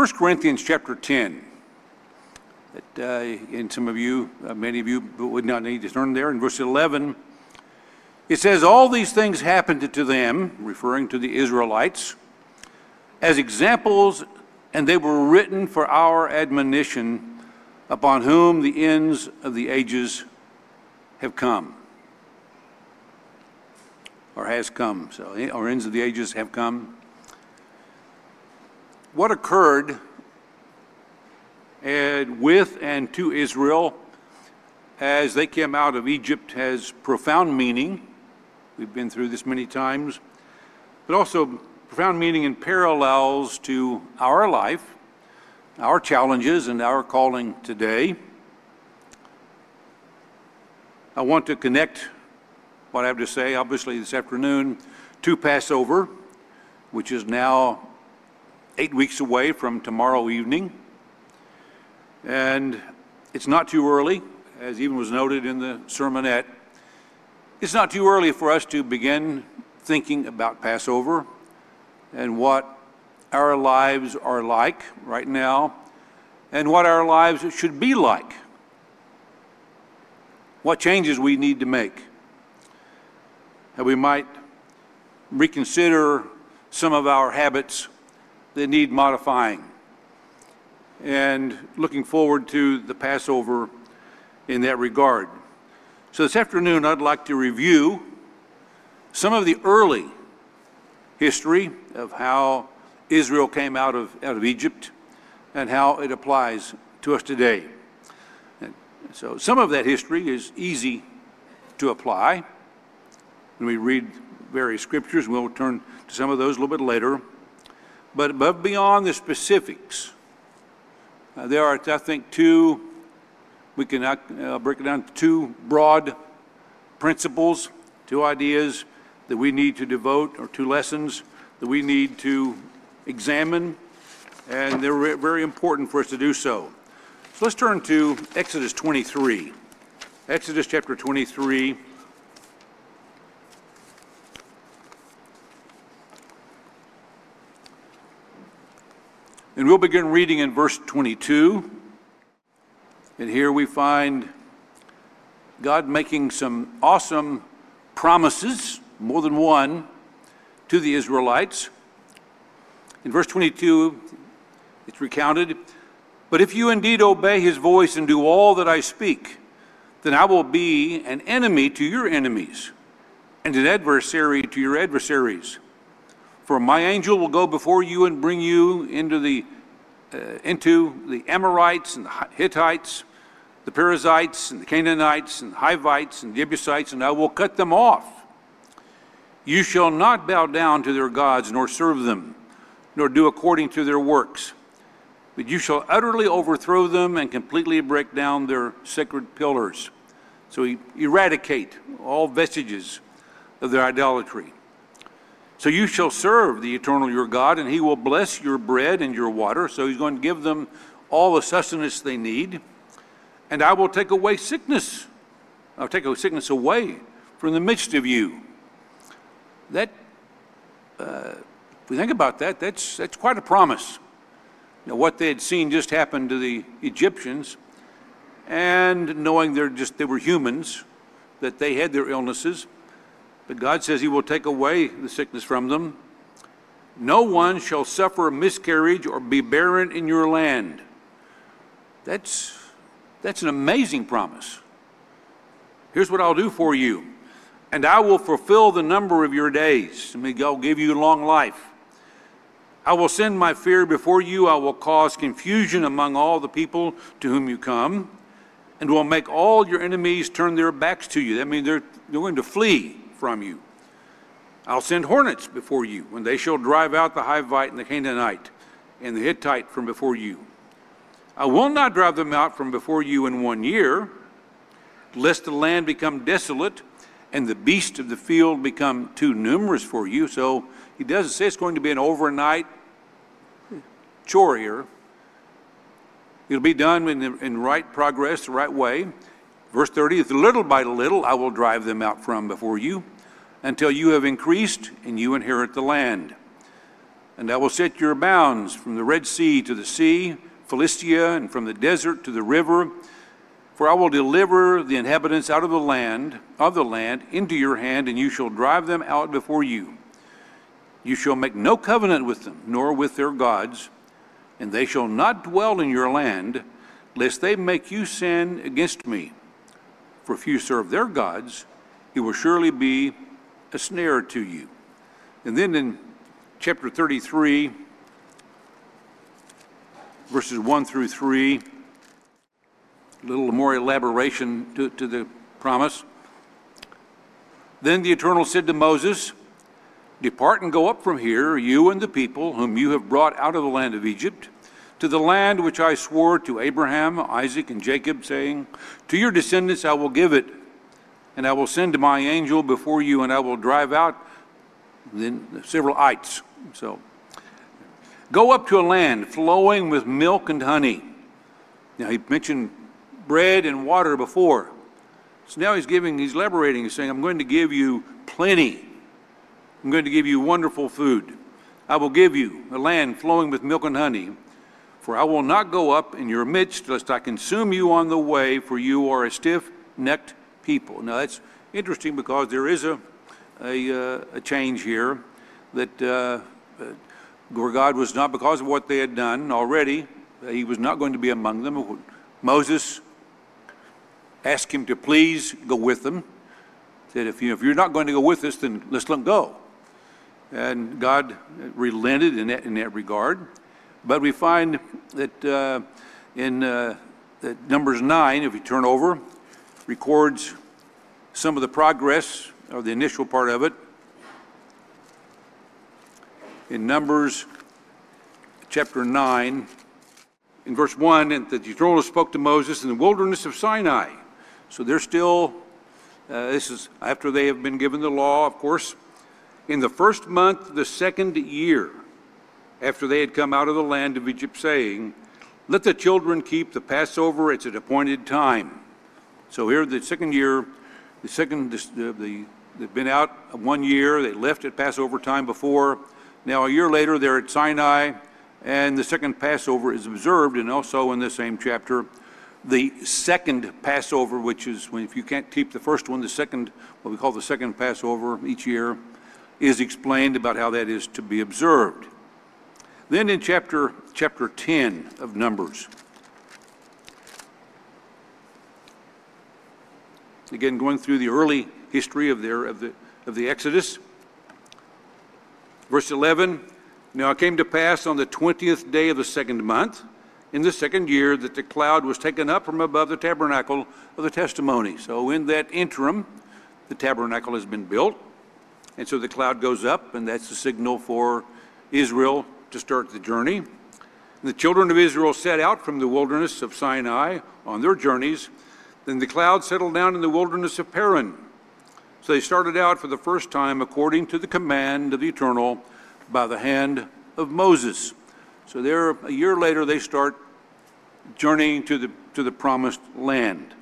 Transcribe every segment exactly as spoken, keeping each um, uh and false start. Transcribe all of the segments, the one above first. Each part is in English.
First Corinthians chapter ten. That, uh, and some of you, uh, many of you would not need to turn there. In verse eleven, it says, all these things happened to them, referring to the Israelites, as examples, and they were written for our admonition, upon whom the ends of the ages have come. Or has come, so, or ends of the ages have come. What occurred and with and to Israel as they came out of Egypt has profound meaning. We've been through this many times, but also profound meaning and parallels to our life, our challenges, and our calling today. I want to connect what I have to say, obviously, this afternoon to Passover, which is now eight weeks away from tomorrow evening. And it's not too early, as even was noted in the sermonette. It's not too early for us to begin thinking about Passover and what our lives are like right now and what our lives should be like. What changes we need to make. How we might reconsider some of our habits that need modifying. And looking forward to the Passover in that regard. So this afternoon, I'd like to review some of the early history of how Israel came out of, out of Egypt and how it applies to us today. And so some of that history is easy to apply. When we read various scriptures, we'll turn to some of those a little bit later. But above beyond the specifics, uh, there are, I think, two, we can uh, break it down to two broad principles, two ideas that we need to devote, or two lessons that we need to examine, and they're very important for us to do so. So let's turn to Exodus twenty-three. Exodus chapter twenty-three. And we'll begin reading in verse twenty-two. And here we find God making some awesome promises, more than one, to the Israelites. In verse twenty-two, it's recounted, but if you indeed obey his voice and do all that I speak, then I will be an enemy to your enemies and an adversary to your adversaries. For my angel will go before you and bring you into the uh, into the Amorites and the Hittites, the Perizzites and the Canaanites and the Hivites and the Jebusites, and I will cut them off. You shall not bow down to their gods, nor serve them, nor do according to their works. But you shall utterly overthrow them and completely break down their sacred pillars. So eradicate all vestiges of their idolatry. So you shall serve the eternal your God, and he will bless your bread and your water. So he's going to give them all the sustenance they need. And I will take away sickness. I'll take sickness away from the midst of you. That, uh, if we think about that, that's, that's quite a promise. You know, what they had seen just happen to the Egyptians, and knowing they're just, they were humans, that they had their illnesses. But God says he will take away the sickness from them. No one shall suffer miscarriage or be barren in your land. That's, that's an amazing promise. Here's what I'll do for you. And I will fulfill the number of your days. I mean, I'll give you long life. I will send my fear before you. I will cause confusion among all the people to whom you come, and will make all your enemies turn their backs to you. That means they're, they're going to flee from you. I'll send hornets before you, when they shall drive out the Hivite and the Canaanite and the Hittite from before you. I will not drive them out from before you in one year, lest the land become desolate and the beasts of the field become too numerous for you. So he doesn't say it's going to be an overnight chore here. It'll be done in, the, in right progress, the right way. Verse thirty, little by little I will drive them out from before you, until you have increased and you inherit the land. And I will set your bounds from the Red Sea to the sea, Philistia, and from the desert to the river. For I will deliver the inhabitants out of the land, of the land, into your hand, and you shall drive them out before you. You shall make no covenant with them, nor with their gods, and they shall not dwell in your land, lest they make you sin against me. For if you serve their gods, it will surely be a snare to you. And then in chapter thirty-three, verses one through three, a little more elaboration to, to the promise. Then the Eternal said to Moses, depart and go up from here, you and the people whom you have brought out of the land of Egypt, to the land which I swore to Abraham, Isaac, and Jacob, saying, to your descendants I will give it, and I will send my angel before you, and I will drive out then several ites. So, go up to a land flowing with milk and honey. Now, he mentioned bread and water before. So now he's giving, he's elaborating, he's saying, I'm going to give you plenty. I'm going to give you wonderful food. I will give you a land flowing with milk and honey, for I will not go up in your midst, lest I consume you on the way, for you are a stiff-necked people. Now that's interesting because there is a, a, uh, a change here that uh, where God was not, because of what they had done already, he was not going to be among them. Moses asked him to please go with them. Said, if, you, if you're not going to go with us, then let's let go. And God relented in that, in that regard. But we find that uh, in uh, that Numbers nine, if you turn over, records some of the progress, or the initial part of it. In Numbers chapter nine, in verse one, and that the Eternal spoke to Moses in the wilderness of Sinai. So they're still, uh, this is after they have been given the law, of course. In the first month, of the second year, after they had come out of the land of Egypt, saying, let the children keep the Passover at its appointed time. So here, the second year, the second, the, the, they've been out one year, they left at Passover time before. Now a year later, they're at Sinai, and the second Passover is observed, and also in the same chapter, the second Passover, which is when if you can't keep the first one, the second, what we call the second Passover each year, is explained about how that is to be observed. Then in chapter chapter ten of Numbers, again going through the early history of their of the of the Exodus, verse eleven. Now it came to pass on the twentieth day of the second month, in the second year, that the cloud was taken up from above the tabernacle of the testimony. So in that interim, the tabernacle has been built. And so the cloud goes up, and that's the signal for Israel to start the journey. And the children of Israel set out from the wilderness of Sinai on their journeys. Then the cloud settled down in the wilderness of Paran. So they started out for the first time according to the command of the Eternal by the hand of Moses. So there, a year later, they start journeying to the, to the promised land.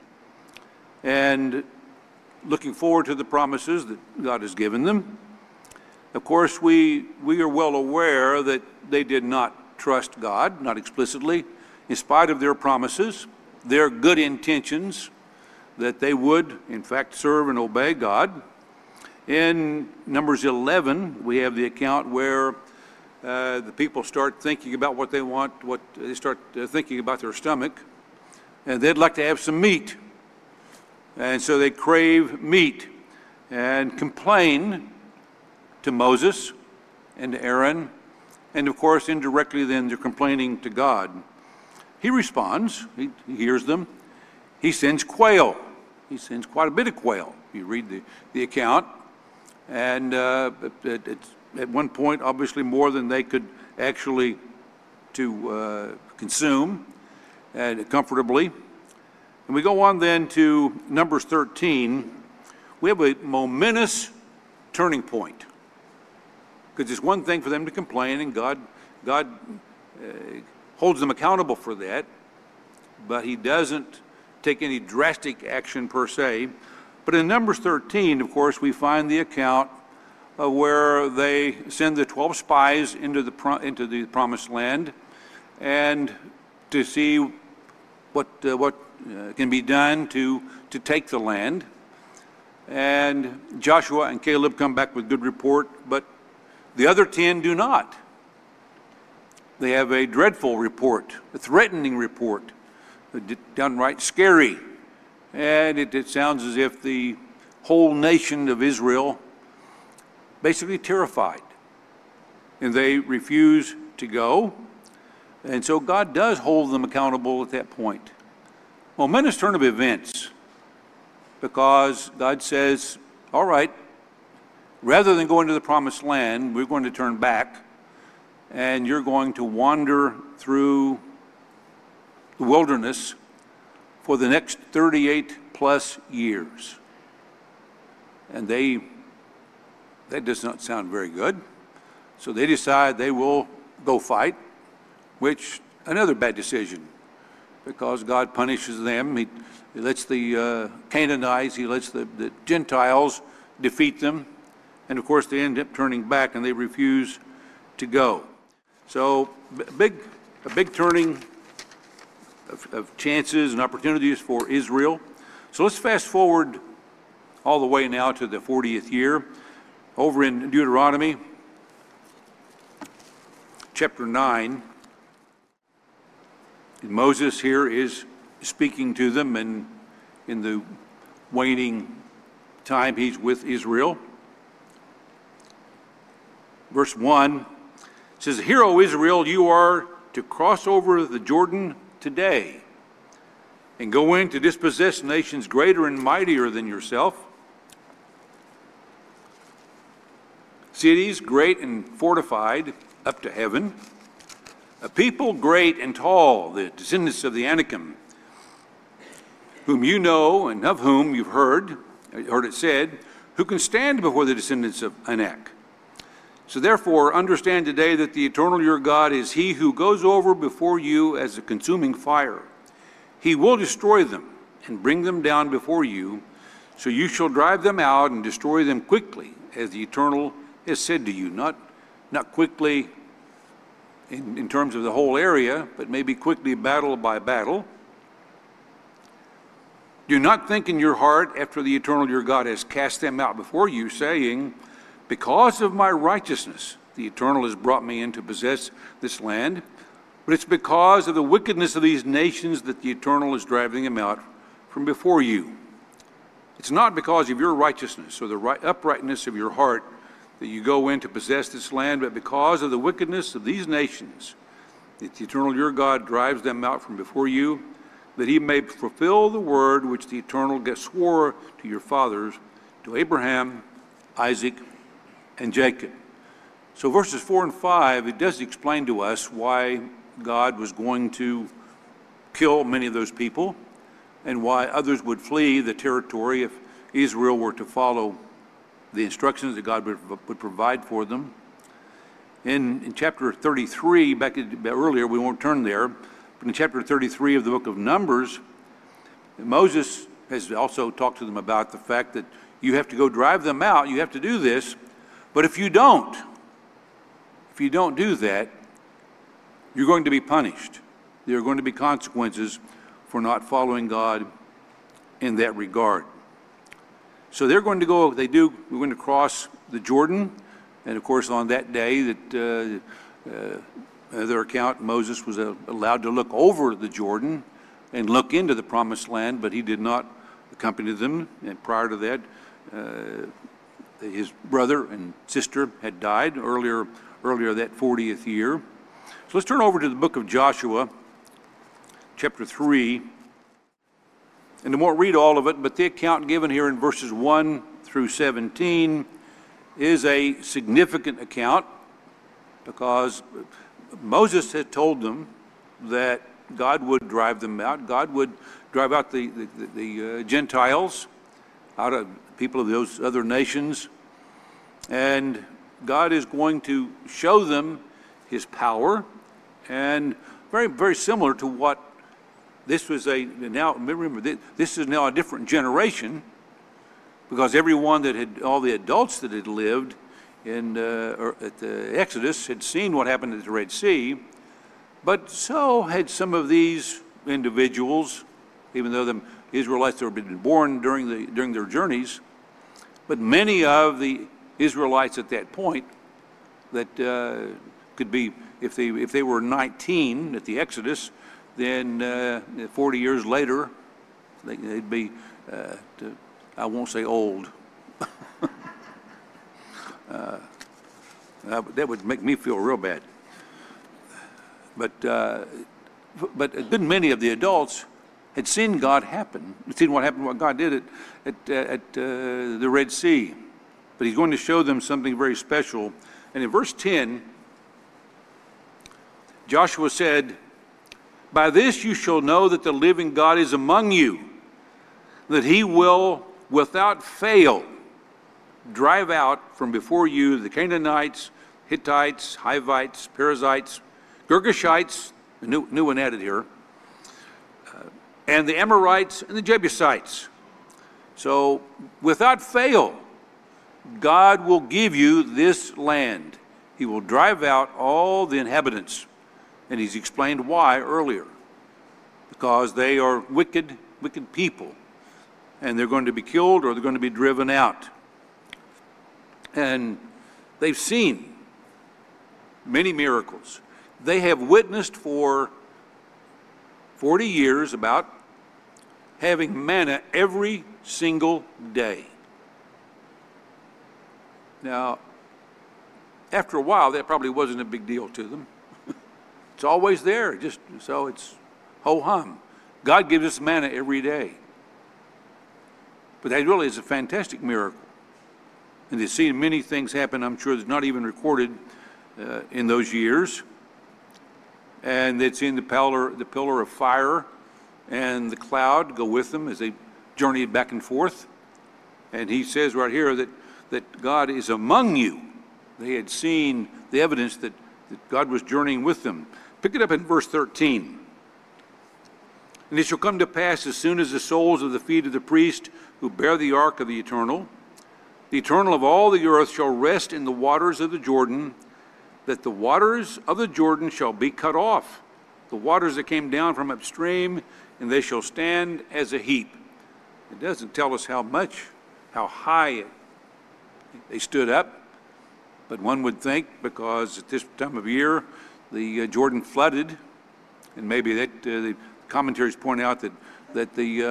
And looking forward to the promises that God has given them. Of course, we, we are well aware that they did not trust God, not explicitly, in spite of their promises, their good intentions, that they would, in fact, serve and obey God. In Numbers eleven, we have the account where uh, the people start thinking about what they want, what they start uh, thinking about their stomach, and they'd like to have some meat. And so they crave meat and complain to Moses and to Aaron. And of course, indirectly then they're complaining to God. He responds, he, he hears them. He sends quail. He sends quite a bit of quail. You read the, the account. And uh, it, it's at one point, obviously more than they could actually to uh, consume and comfortably. And we go on then to Numbers thirteen. We have a momentous turning point. Because it's one thing for them to complain, and God, God uh, holds them accountable for that, but he doesn't take any drastic action per se. But in Numbers thirteen, of course, we find the account uh, where they send the twelve spies into the, pro into the promised land and to see what, uh, what uh, can be done to, to take the land. And Joshua and Caleb come back with good report, but the other ten do not. They have a dreadful report, a threatening report, downright scary. And it, it sounds as if the whole nation of Israel basically terrified. And they refuse to go. And so God does hold them accountable at that point. Momentous turn of events, because God says, all right, rather than going to the promised land, we're going to turn back, and you're going to wander through the wilderness for the next thirty-eight plus years. And they, that does not sound very good. So they decide they will go fight, which, another bad decision, because God punishes them. He, he lets the uh, Canaanites, he lets the, the Gentiles defeat them. And of course, they end up turning back and they refuse to go. So a big, a big turning of, of chances and opportunities for Israel. So let's fast forward all the way now to the fortieth year. Over in Deuteronomy, chapter nine, Moses here is speaking to them, and in the waning time he's with Israel. Verse one says, "Hear, O Israel, you are to cross over the Jordan today and go in to dispossess nations greater and mightier than yourself, cities great and fortified up to heaven, a people great and tall, the descendants of the Anakim, whom you know and of whom you've heard, heard it said, who can stand before the descendants of Anak? So therefore, understand today that the eternal your God is he who goes over before you as a consuming fire. He will destroy them and bring them down before you, so you shall drive them out and destroy them quickly, as the eternal has said to you." Not, not quickly in, in terms of the whole area, but maybe quickly battle by battle. "Do not think in your heart after the eternal your God has cast them out before you, saying, because of my righteousness, the eternal has brought me in to possess this land. But it's because of the wickedness of these nations that the eternal is driving them out from before you. It's not because of your righteousness or the right, uprightness of your heart that you go in to possess this land, but because of the wickedness of these nations that the eternal your God drives them out from before you, that he may fulfill the word which the eternal swore to your fathers, to Abraham, Isaac, and Jacob." So verses four and five, it does explain to us why God was going to kill many of those people and why others would flee the territory if Israel were to follow the instructions that God would, would provide for them. In, in chapter thirty-three, back earlier, we won't turn there, but in chapter thirty-three of the book of Numbers, Moses has also talked to them about the fact that you have to go drive them out, you have to do this, but if you don't, if you don't do that, you're going to be punished. There are going to be consequences for not following God in that regard. So they're going to go, they do, we're going to cross the Jordan, and of course on that day that, uh, uh, their account, Moses was uh, allowed to look over the Jordan and look into the promised land, but he did not accompany them, and prior to that, uh, his brother and sister had died earlier, earlier that fortieth year. So let's turn over to the book of Joshua, chapter three. And I won't read all of it, but the account given here in verses one through seventeen is a significant account, because Moses had told them that God would drive them out. God would drive out the, the, the uh, Gentiles, out of people of those other nations. And God is going to show them his power, and very, very similar to what this was a, now remember, this is now a different generation, because everyone that had, all the adults that had lived in uh, or at the Exodus had seen what happened at the Red Sea, but so had some of these individuals, even though the Israelites had been born during the during their journeys, but many of the Israelites at that point that uh, could be, if they if they were nineteen at the Exodus, then uh, forty years later, they, they'd be, uh, to, I won't say old. uh, that would make me feel real bad. But uh, but a good many of the adults had seen God happen, had seen what happened, what God did at at, at uh, the Red Sea. But he's going to show them something very special. And in verse ten, Joshua said, "By this you shall know that the living God is among you, that he will without fail drive out from before you the Canaanites, Hittites, Hivites, Perizzites, Girgashites," the new, new one added here, uh, "and the Amorites and the Jebusites." So without fail, God will give you this land. He will drive out all the inhabitants. And he's explained why earlier. Because they are wicked, wicked people. And they're going to be killed or they're going to be driven out. And they've seen many miracles. They have witnessed for forty years about having manna every single day. Now, after a while, that probably wasn't a big deal to them. It's always there, just so it's ho-hum. God gives us manna every day. But that really is a fantastic miracle. And they've seen many things happen, I'm sure, that's not even recorded uh, in those years. And they'd seen the pillar, the pillar of fire and the cloud go with them as they journeyed back and forth. And he says right here that, that God is among you. They had seen the evidence that, that God was journeying with them. Pick it up in verse thirteen. "And it shall come to pass as soon as the soles of the feet of the priest who bear the ark of the Eternal, the Eternal of all the earth, shall rest in the waters of the Jordan, that the waters of the Jordan shall be cut off, the waters that came down from upstream, and they shall stand as a heap." It doesn't tell us how much, how high it, they stood up, but one would think because at this time of year the uh, Jordan flooded, and maybe that uh, the commentaries point out that that the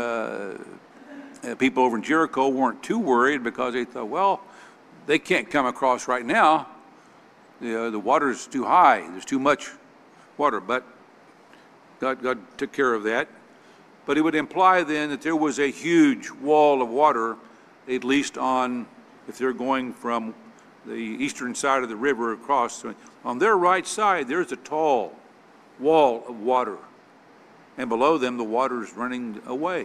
uh, uh, people over in Jericho weren't too worried because they thought, well, they can't come across right now. The uh, the water's too high. There's too much water, but God God took care of that. But it would imply then that there was a huge wall of water, at least on, if they're going from the eastern side of the river across. On their right side, there's a tall wall of water. And below them, the water is running away.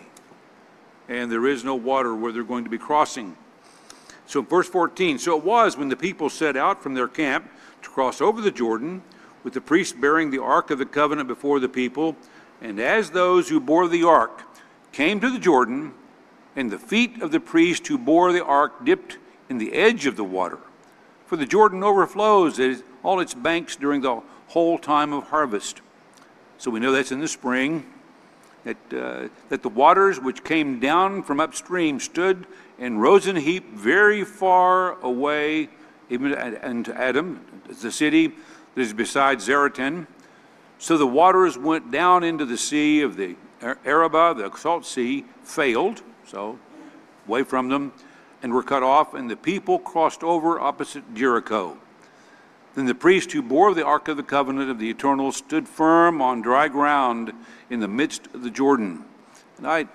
And there is no water where they're going to be crossing. So verse fourteen, "So it was when the people set out from their camp to cross over the Jordan, with the priests bearing the ark of the covenant before the people, and as those who bore the ark came to the Jordan, and the feet of the priest who bore the ark dipped in the edge of the water. For the Jordan overflows at all its banks during the whole time of harvest." So we know that's in the spring, that, uh, that the waters which came down from upstream stood and rose in a heap very far away, even unto Adam, the city that is beside Zaretan. So the waters went down into the sea of the Arabah, the salt sea, failed, so away from them, and were cut off, and the people crossed over opposite Jericho. Then the priest who bore the ark of the covenant of the Eternal stood firm on dry ground in the midst of the Jordan. And I,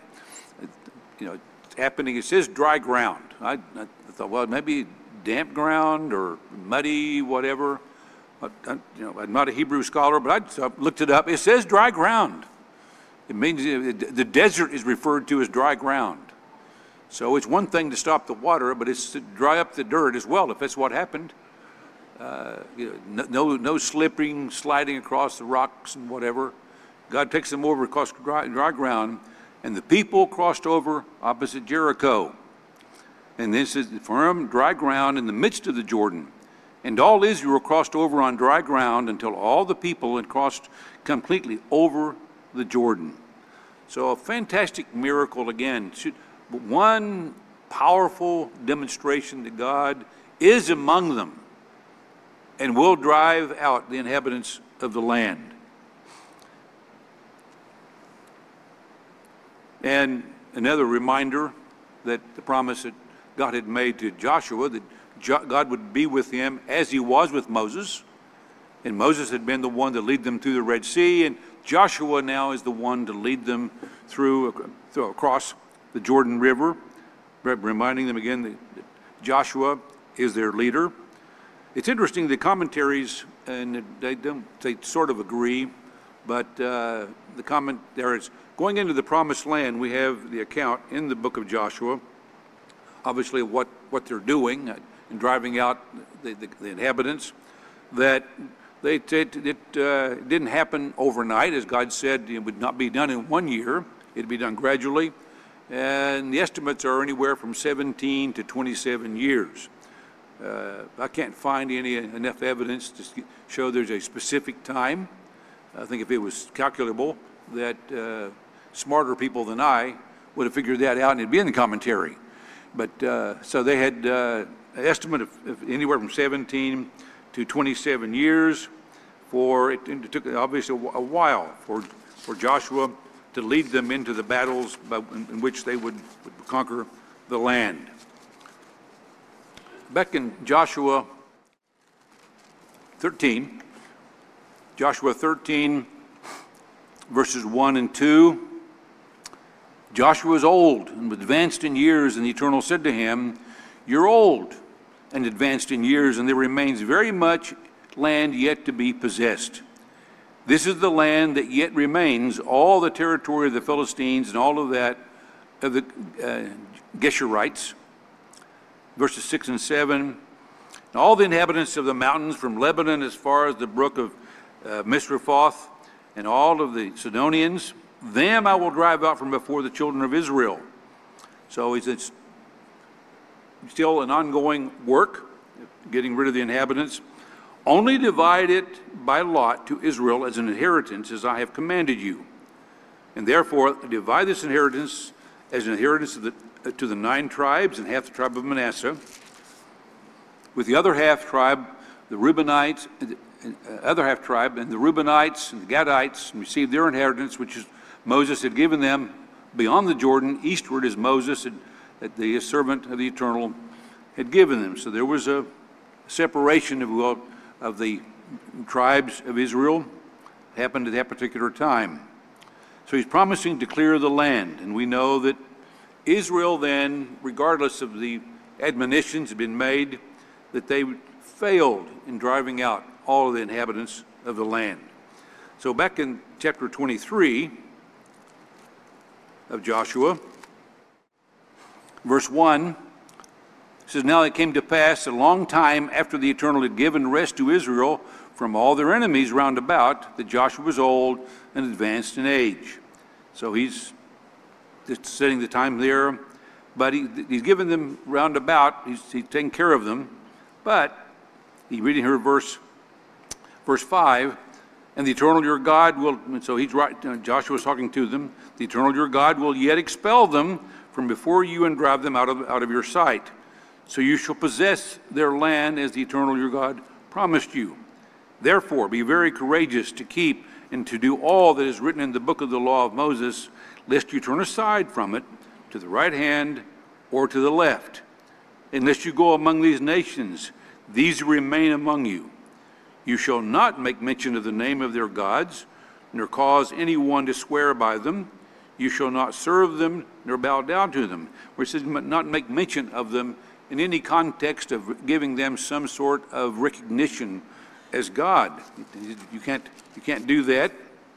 you know, it's happening, it says dry ground. I, I thought, well, maybe damp ground or muddy, whatever. I, I, you know, I'm not a Hebrew scholar, but I, so I looked it up. It says dry ground. It means the desert is referred to as dry ground. So it's one thing to stop the water, but it's to dry up the dirt as well, if that's what happened. Uh, you know, no, no slipping, sliding across the rocks and whatever. God takes them over across dry, dry ground, and the people crossed over opposite Jericho. And this is firm, dry ground in the midst of the Jordan. And all Israel crossed over on dry ground until all the people had crossed completely over the Jordan. So a fantastic miracle again. One powerful demonstration that God is among them and will drive out the inhabitants of the land. And another reminder that the promise that God had made to Joshua, that God would be with him as he was with Moses. And Moses had been the one to lead them through the Red Sea, and Joshua now is the one to lead them through, through across the Jordan River, reminding them again that Joshua is their leader. It's interesting, the commentaries, and they don't, they sort of agree, but uh, the comment there is, going into the promised land, we have the account in the book of Joshua, obviously what, what they're doing in driving out the, the, the inhabitants, that they, it, it uh, didn't happen overnight. As God said, it would not be done in one year. It'd be done gradually. And the estimates are anywhere from seventeen to twenty-seven years. Uh, I can't find any enough evidence to show there's a specific time. I think if it was calculable, that uh, smarter people than I would have figured that out, and it'd be in the commentary. But uh, so they had uh, an estimate of, of anywhere from seventeen to twenty-seven years. For it, it took obviously a, a while for for Joshua to lead them into the battles by, in, in which they would, would conquer the land. Back in Joshua thirteen, Joshua thirteen, verses one and two. Joshua was old and advanced in years, and the Eternal said to him, "You're old and advanced in years, and there remains very much land yet to be possessed. This is the land that yet remains, all the territory of the Philistines and all of that of the uh, Geshurites." Verses six and seven. "And all the inhabitants of the mountains from Lebanon as far as the brook of uh, Misrephoth, and all of the Sidonians, them I will drive out from before the children of Israel." So it's still an ongoing work, getting rid of the inhabitants. "Only divide it by lot to Israel as an inheritance, as I have commanded you. And therefore divide this inheritance as an inheritance of the, uh, to the nine tribes and half the tribe of Manasseh. With the other half tribe, the Reubenites, uh, other half tribe, and the Reubenites and the Gadites received their inheritance, which is Moses had given them beyond the Jordan, eastward as Moses, had, that the servant of the Eternal, had given them." So there was a separation of, well, of the tribes of Israel, happened at that particular time. So he's promising to clear the land, and we know that Israel then, regardless of the admonitions that had been made, that they failed in driving out all of the inhabitants of the land. So back in chapter twenty-three of Joshua, verse one, it says, "Now it came to pass a long time after the Eternal had given rest to Israel from all their enemies round about, that Joshua was old and advanced in age." So he's just setting the time there, but he, he's given them round about, he's, he's taking care of them. But he's reading here verse, verse five, "And the Eternal your God will," and so he's right, Joshua's talking to them, "the Eternal your God will yet expel them from before you and drive them out of, out of your sight. So you shall possess their land as the Eternal your God promised you. Therefore be very courageous to keep and to do all that is written in the book of the law of Moses, lest you turn aside from it to the right hand or to the left. Unless you go among these nations, these remain among you. You shall not make mention of the name of their gods, nor cause anyone to swear by them. You shall not serve them, nor bow down to them." Where it says not make mention of them in any context of giving them some sort of recognition as God. You can't, you can't do that.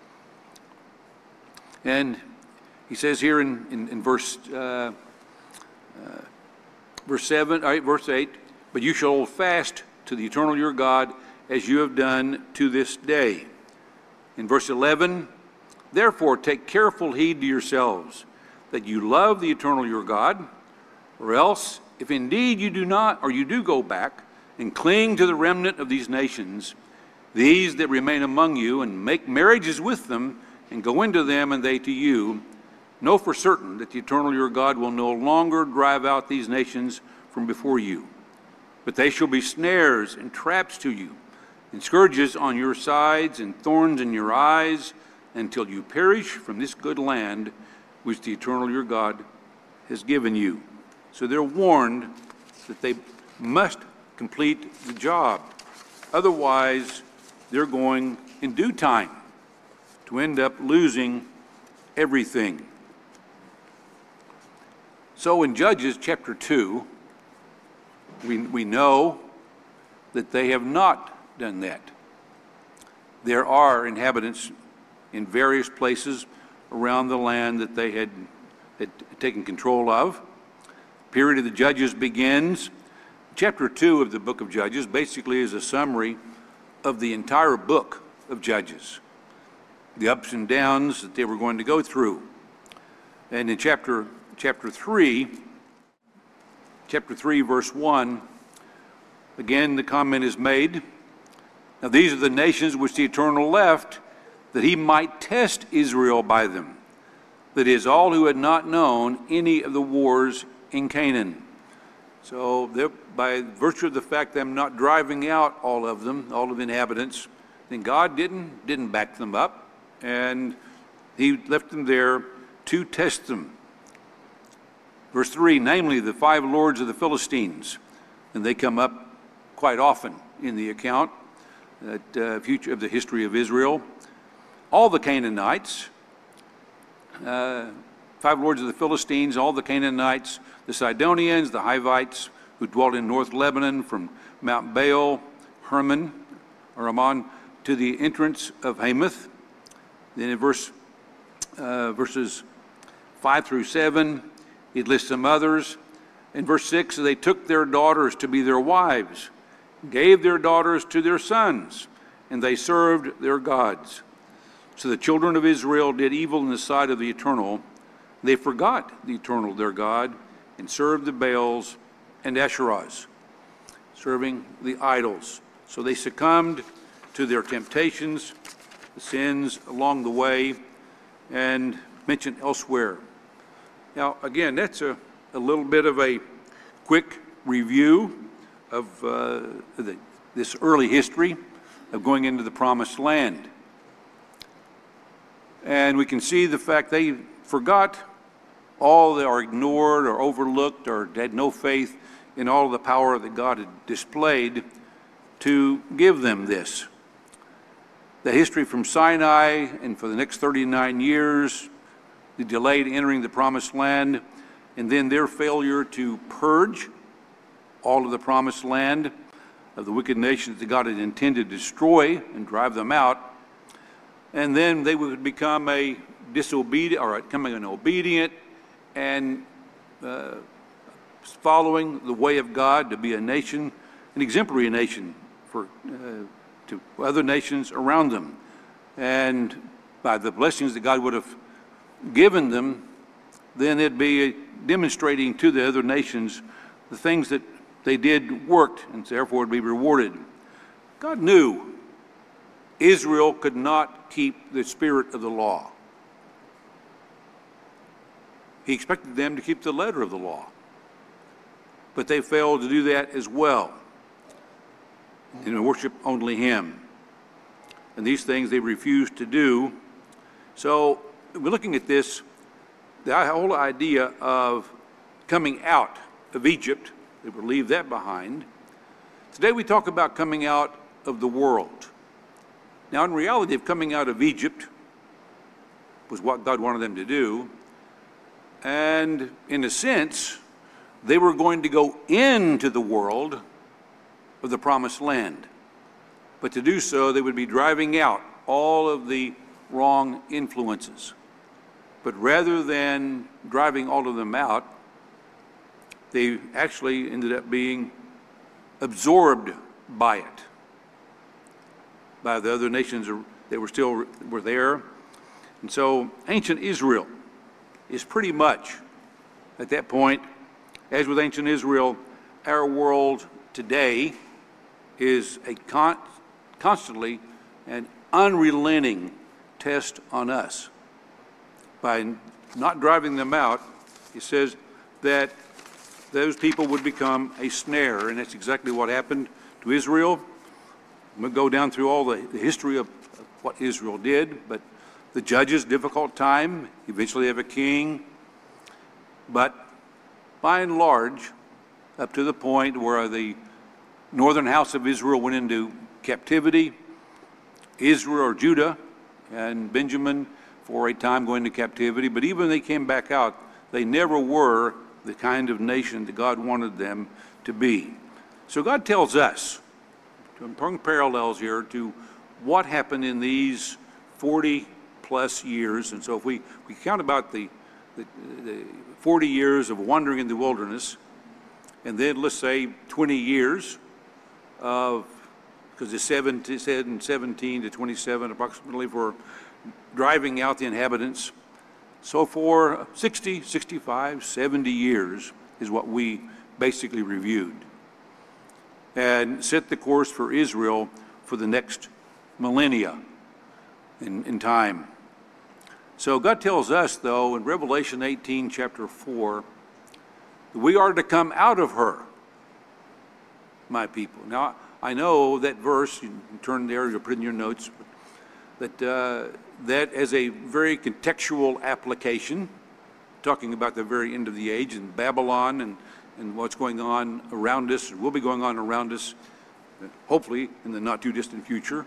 And he says here in, in, in verse uh, uh, verse seven, all right, verse eight, "But you shall hold fast to the Eternal your God as you have done to this day." In verse eleven, "Therefore take careful heed to yourselves, that you love the Eternal your God, or else, if indeed you do not, or you do go back and cling to the remnant of these nations, these that remain among you, and make marriages with them, and go into them, and they to you, know for certain that the eternal your God will no longer drive out these nations from before you, but they shall be snares and traps to you, and scourges on your sides, and thorns in your eyes, until you perish from this good land which the eternal your God has given you. So they're warned that they must complete the job. Otherwise, they're going in due time to end up losing everything. So in Judges chapter two, we, we know that they have not done that. There are inhabitants in various places around the land that they had, had taken control of. The period of the Judges begins. Chapter two of the book of Judges basically is a summary of the entire book of Judges, the ups and downs that they were going to go through. And in chapter chapter three, chapter three, verse one, again the comment is made, now these are the nations which the Eternal left, that he might test Israel by them, that is, all who had not known any of the wars in Canaan. So by virtue of the fact them not driving out all of them, all of the inhabitants, then God didn't, didn't back them up, and he left them there to test them. Verse three, namely the five lords of the Philistines, and they come up quite often in the account that, uh, future of the history of Israel. All the Canaanites, uh, five lords of the Philistines, all the Canaanites, the Sidonians, the Hivites, who dwelt in North Lebanon from Mount Baal, Hermon, or Ammon, to the entrance of Hamath. Then in verse, uh, verses five through seven, it lists some others. In verse six, they took their daughters to be their wives, gave their daughters to their sons, and they served their gods. So the children of Israel did evil in the sight of the Eternal. They forgot the Eternal their God, and served the Baals and Asherahs, serving the idols. So they succumbed to their temptations, the sins along the way, and mentioned elsewhere. Now, again, that's a, a little bit of a quick review of uh, the, this early history of going into the Promised Land. And we can see the fact they forgot all, or ignored, or overlooked, or had no faith in all of the power that God had displayed to give them this. The history from Sinai, and for the next thirty-nine years, the delayed entering the Promised Land, and then their failure to purge all of the Promised Land of the wicked nations that God had intended to destroy and drive them out. And then they would become a disobedient, or becoming an obedient and uh, following the way of God to be a nation, an exemplary nation for uh, to other nations around them. And by the blessings that God would have given them, then it'd be demonstrating to the other nations the things that they did worked, and therefore would be rewarded. God knew Israel could not keep the spirit of the law. He expected them to keep the letter of the law, but they failed to do that as well, and to worship only him. And these things they refused to do. So we're looking at this, the whole idea of coming out of Egypt, they would leave that behind. Today we talk about coming out of the world. Now, in reality, of coming out of Egypt was what God wanted them to do. And in a sense, they were going to go into the world of the Promised Land. But to do so, they would be driving out all of the wrong influences. But rather than driving all of them out, they actually ended up being absorbed by it, by the other nations that were still were there. And so ancient Israel is pretty much, at that point, as with ancient Israel, our world today is a con constantly and unrelenting test on us. By not driving them out, he says that those people would become a snare, and that's exactly what happened to Israel. We'll go down through all the, the history of, of what Israel did, but the judges, difficult time, eventually have a king, but by and large, up to the point where the northern house of Israel went into captivity, Israel or Judah and Benjamin for a time going into captivity, but even when they came back out, they never were the kind of nation that God wanted them to be. So God tells us, to bring parallels here to what happened in these forty plus years. And so if we, we count about the, the, the forty years of wandering in the wilderness, and then let's say twenty years of, because it's seventeen, seventeen to twenty-seven approximately for driving out the inhabitants. So for sixty, sixty-five, seventy years is what we basically reviewed and set the course for Israel for the next millennia in, in time. So God tells us, though, in Revelation eighteen, chapter four, that we are to come out of her, my people. Now, I know that verse, you can turn there, you'll put it in your notes, but that, uh, that as a very contextual application, talking about the very end of the age in Babylon and, and what's going on around us, will be going on around us, hopefully in the not too distant future.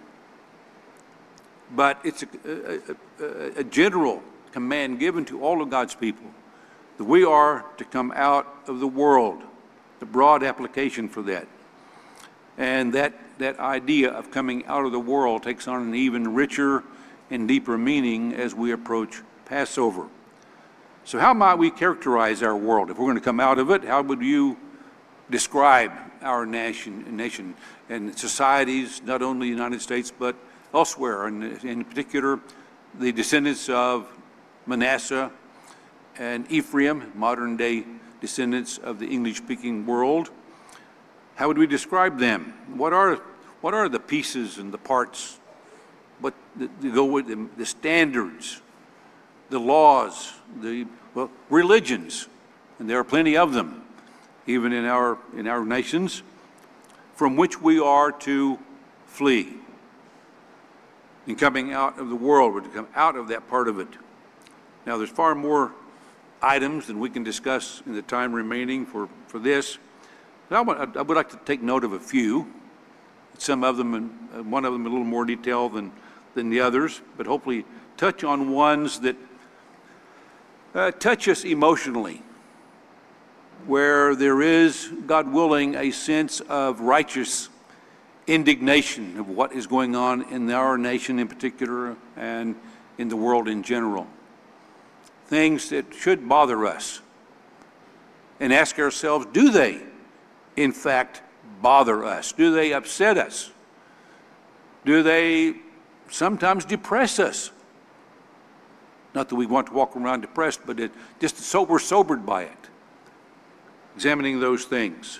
But it's a, a, a, a general command given to all of God's people that we are to come out of the world, the broad application for that. And that, that idea of coming out of the world takes on an even richer and deeper meaning as we approach Passover. So how might we characterize our world? If we're going to come out of it, how would you describe our nation, nation and societies, not only the United States, but elsewhere, and in particular, the descendants of Manasseh and Ephraim, modern-day descendants of the English-speaking world? How would we describe them? What are, what are the pieces and the parts, what the, the go with them, the standards, the laws, the well, religions, and there are plenty of them, even in our, in our nations, from which we are to flee. In coming out of the world, we're to come out of that part of it. Now, there's far more items than we can discuss in the time remaining for, for this. But I, want, I would like to take note of a few, some of them, and one of them in a little more detail than, than the others, but hopefully touch on ones that uh, touch us emotionally, where there is, God willing, a sense of righteous indignation of what is going on in our nation in particular and in the world in general. Things that should bother us, and ask ourselves, do they in fact bother us? Do they upset us? Do they sometimes depress us? Not that we want to walk around depressed, but it, just so we're sobered by it. Examining those things.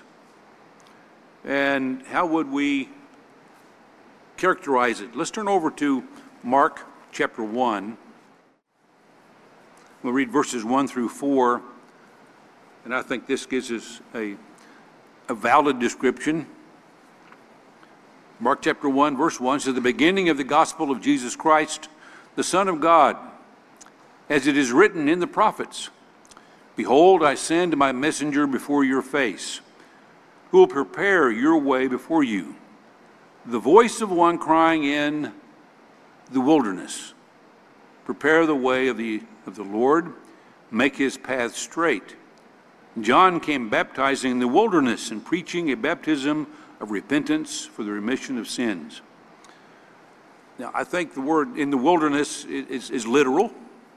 And how would we characterize it? Let's turn over to Mark chapter one. We'll read verses one through four, and I think this gives us a, a valid description. Mark chapter one, verse one says, "The beginning of the gospel of Jesus Christ, the Son of God, as it is written in the prophets, Behold, I send my messenger before your face, who will prepare your way before you. The voice of one crying in the wilderness, prepare the way of the, of the Lord, make his path straight. John came baptizing in the wilderness and preaching a baptism of repentance for the remission of sins." Now, I think the word in the wilderness is, is, is literal,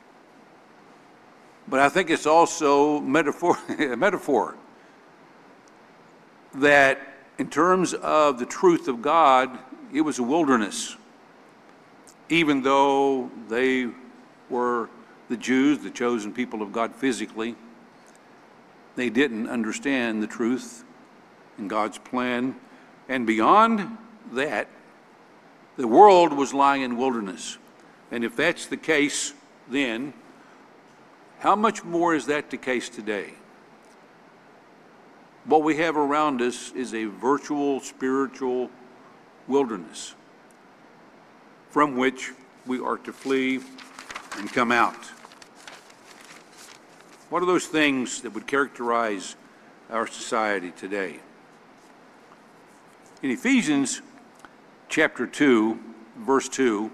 but I think it's also metaphor, a metaphor that in terms of the truth of God, it was a wilderness. Even though they were the Jews, the chosen people of God physically, they didn't understand the truth and God's plan And beyond that, the world was lying in wilderness. And if that's the case then, how much more is that the case today? What we have around us is a virtual spiritual wilderness from which we are to flee and come out. What are those things that would characterize our society today? In Ephesians chapter two, verse two,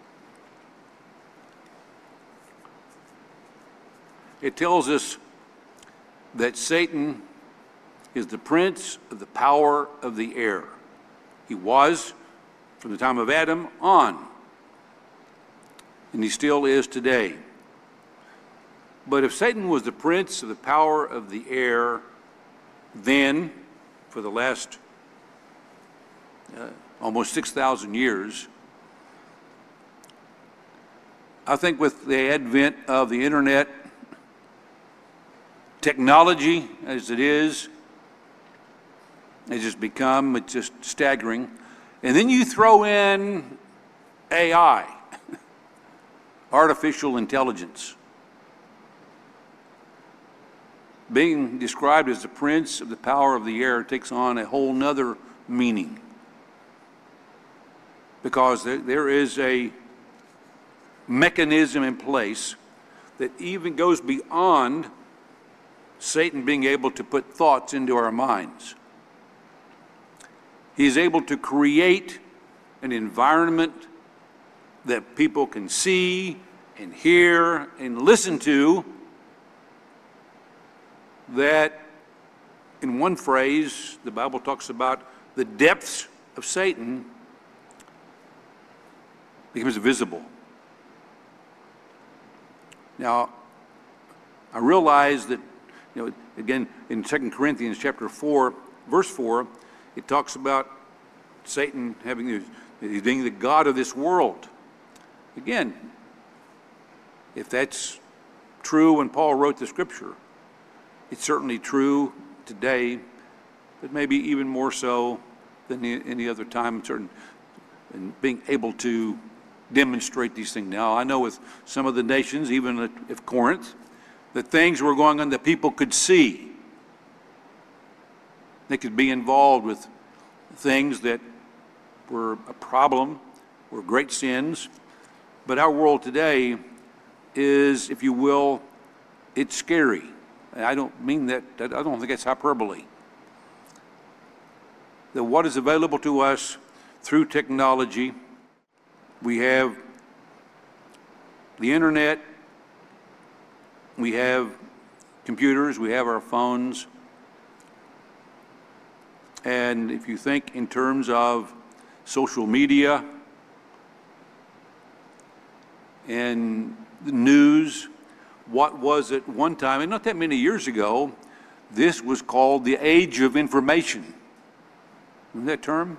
it tells us that Satan is the prince of the power of the air. He was from the time of Adam on, and he still is today. But if Satan was the prince of the power of the air, then for the last uh, almost six thousand years, I think with the advent of the internet, technology as it is, has just become, it's just staggering. And then you throw in A I, artificial intelligence, being described as the prince of the power of the air takes on a whole nother meaning. Because there, there is a mechanism in place that even goes beyond Satan being able to put thoughts into our minds. He is able to create an environment that people can see and hear and listen to that, in one phrase, the Bible talks about the depths of Satan becomes visible. Now, I realize that, you know, again, in Second Corinthians chapter four, verse four, it talks about Satan having, he's being the god of this world. Again, if that's true when Paul wrote the scripture, it's certainly true today, but maybe even more so than any other time, certain, and being able to demonstrate these things. Now, I know with some of the nations, even if Corinth, that things were going on that people could see. They could be involved with things that were a problem, were great sins. But our world today is, if you will, it's scary. I don't mean that, I don't think that's hyperbole. That what is available to us through technology, we have the internet, we have computers, we have our phones. And if you think in terms of social media and the news, what was at one time, and not that many years ago, this was called the age of information. Isn't that term?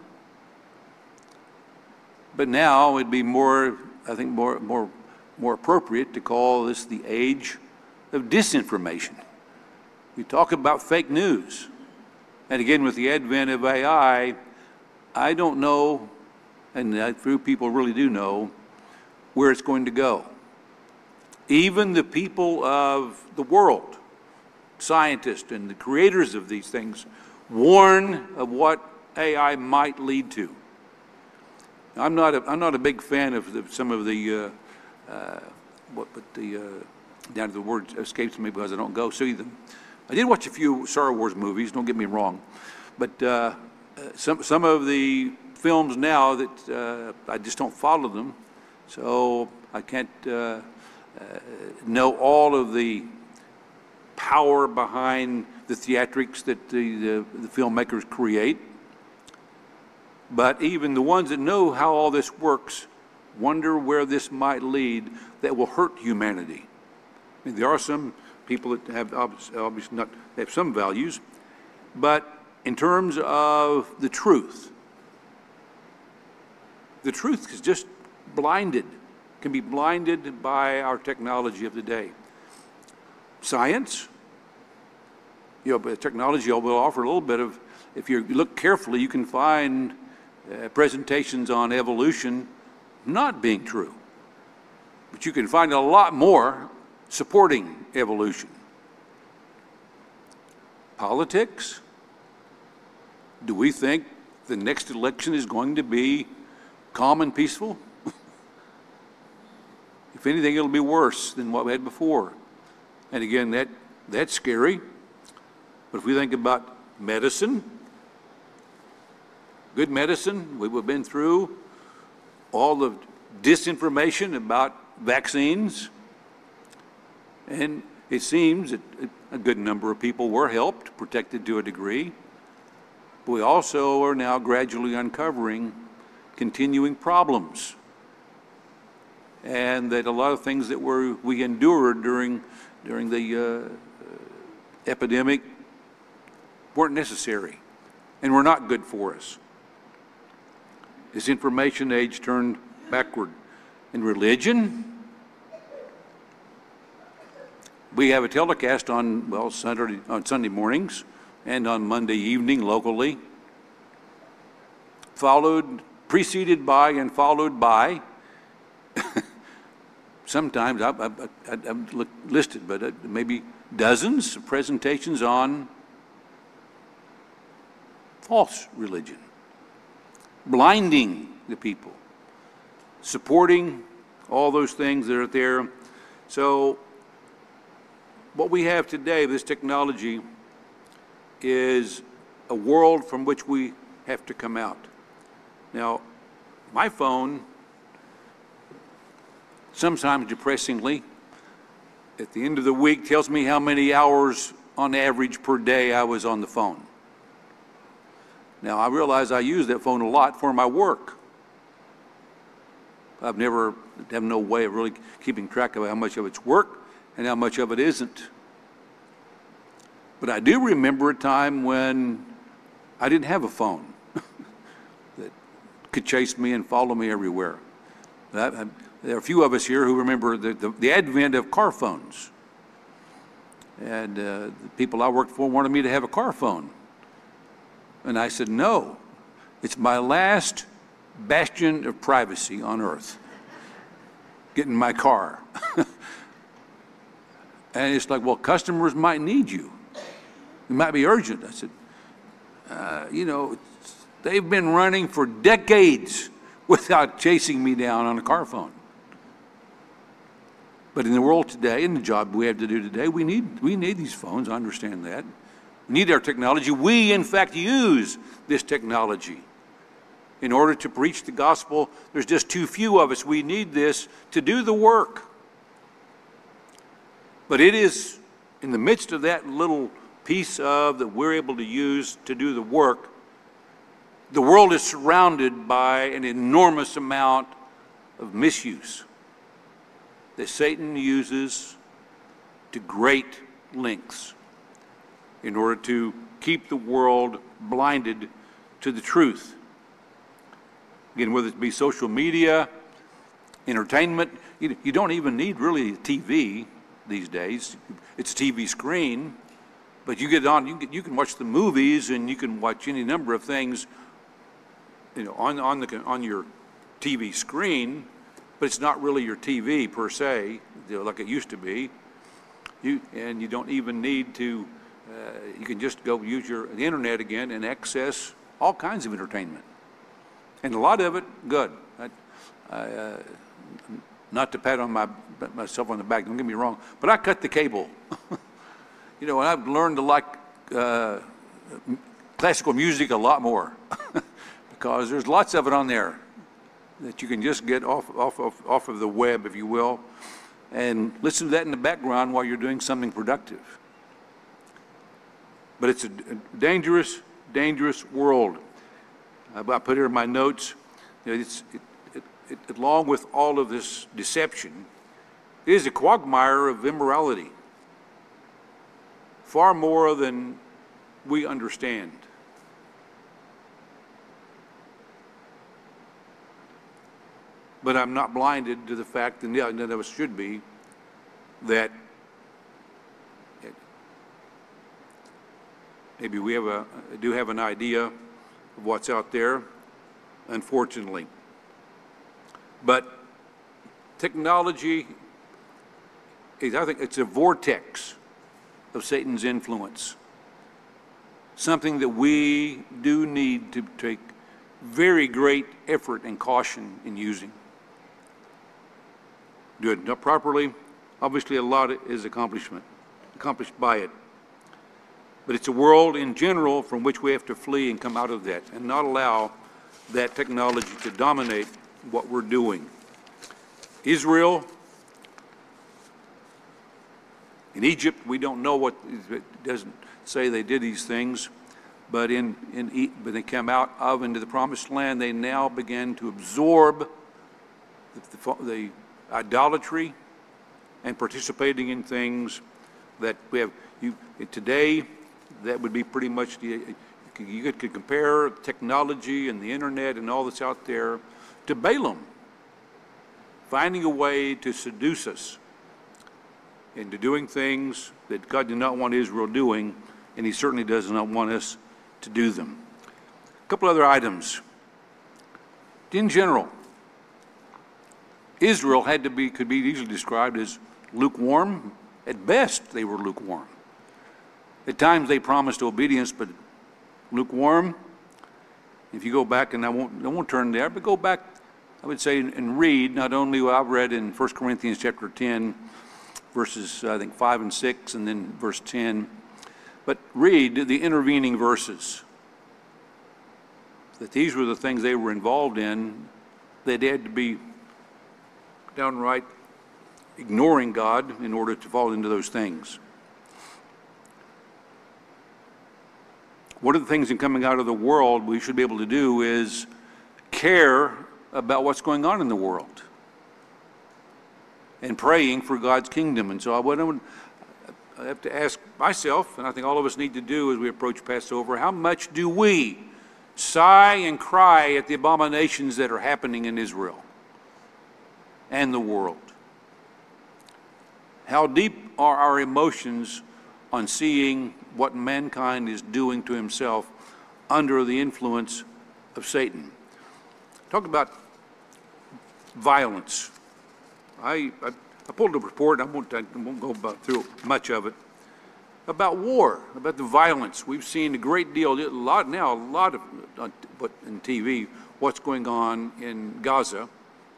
But now it'd be more, I think, more, more, more appropriate to call this the age of disinformation. We talk about fake news. And again, with the advent of A I, I don't know, and I, few people really do know, where it's going to go. Even the people of the world, scientists and the creators of these things, warn of what A I might lead to. I'm not a, I'm not a big fan of the, some of the, uh, uh, what, but the, uh, down to the word escapes me because I don't go see them. I did watch a few Star Wars movies, don't get me wrong, but uh, some, some of the films now that uh, I just don't follow them, so I can't uh, uh, know all of the power behind the theatrics that the, the, the filmmakers create. But even the ones that know how all this works wonder where this might lead that will hurt humanity. I mean, there are some people that have obviously, obviously not have some values, but in terms of the truth, the truth is just blinded, can be blinded by our technology of the day. Science, you know, but technology will offer a little bit of if you look carefully, you can find uh, presentations on evolution not being true. But you can find a lot more supporting evolution. Politics? Do we think the next election is going to be calm and peaceful? If anything, it'll be worse than what we had before. And again, that, that's scary. But if we think about medicine, good medicine, we've been through all the disinformation about vaccines, and it seems that a good number of people were helped, protected to a degree. But we also are now gradually uncovering continuing problems, and that a lot of things that were we endured during during the uh, epidemic weren't necessary and were not good for us. This information age turned backward. In religion, we have a telecast on, well, Saturday, on Sunday mornings and on Monday evening locally, followed, preceded by and followed by, sometimes I've, I've, I've listed, but maybe dozens of presentations on false religion, blinding the people, supporting all those things that are there. So what we have today, this technology, is a world from which we have to come out. Now, my phone, sometimes depressingly, at the end of the week tells me how many hours on average per day I was on the phone. Now, I realize I use that phone a lot for my work. I've never, have no way of really keeping track of how much of it's work and how much of it isn't. But I do remember a time when I didn't have a phone that could chase me and follow me everywhere. I, I, there are a few of us here who remember the, the, the advent of car phones. And uh, the people I worked for wanted me to have a car phone. And I said, no, it's my last bastion of privacy on earth, get in my car. And it's like, well, customers might need you. It might be urgent. I said, uh, you know, they've been running for decades without chasing me down on a car phone. But in the world today, in the job we have to do today, we need, we need these phones. I understand that. We need our technology. We, in fact, use this technology. In order to preach the gospel, there's just too few of us. We need this to do the work. But it is in the midst of that little piece of that we're able to use to do the work, the world is surrounded by an enormous amount of misuse that Satan uses to great lengths in order to keep the world blinded to the truth. Again, whether it be social media, entertainment, you, you don't even need really T V these days. It's a T V screen, but you get on, you can, you can watch the movies and you can watch any number of things, you know, on, on, the, on your T V screen, but it's not really your T V per se, you know, like it used to be. You, and you don't even need to, uh, you can just go use your, the internet again and access all kinds of entertainment. And a lot of it, good. I, I, uh, not to pat on my, myself on the back, don't get me wrong, but I cut the cable. You know, and I've learned to like uh, classical music a lot more because there's lots of it on there that you can just get off, off, off, off of the web, if you will, and listen to that in the background while you're doing something productive. But it's a dangerous, dangerous world. I put here in my notes, you know, it's, it, it, it, along with all of this deception, it is a quagmire of immorality, far more than we understand. But I'm not blinded to the fact, and none of us should be, that Maybe we have a, do have an idea of what's out there, unfortunately. But technology is, I think, it's a vortex of Satan's influence. Something that we do need to take very great effort and caution in using. Do it done properly. Obviously, a lot is accomplishment, accomplished by it. But it's a world in general from which we have to flee and come out of that and not allow that technology to dominate what we're doing. Israel, in Egypt, we don't know what, it doesn't say they did these things, but in, in when they came out of into the promised land, they now began to absorb the, the, the idolatry and participating in things that we have. You, today, that would be pretty much the, you could, could compare technology and the internet and all that's out there to Balaam, finding a way to seduce us into doing things that God did not want Israel doing, and he certainly does not want us to do them. A couple other items. In general, Israel had to be, could be easily described as lukewarm. At best, they were lukewarm. At times, they promised obedience, but lukewarm. If you go back, and I won't, I won't turn there, but go back, I would say, and read not only what I've read in First Corinthians chapter ten, verses, I think, five and six, and then verse ten, but read the intervening verses. That these were the things they were involved in. They had to be downright ignoring God in order to fall into those things. One of the things in coming out of the world we should be able to do is care about what's going on in the world and praying for God's kingdom. And so I would I have to ask myself, and I think all of us need to do as we approach Passover, how much do we sigh and cry at the abominations that are happening in Israel and the world? How deep are our emotions on seeing what mankind is doing to himself under the influence of Satan? Talk about violence. I, I, I pulled a report, I won't, I won't go about through much of it, about war, about the violence. We've seen a great deal, a lot now, a lot of, uh, in T V, what's going on in Gaza.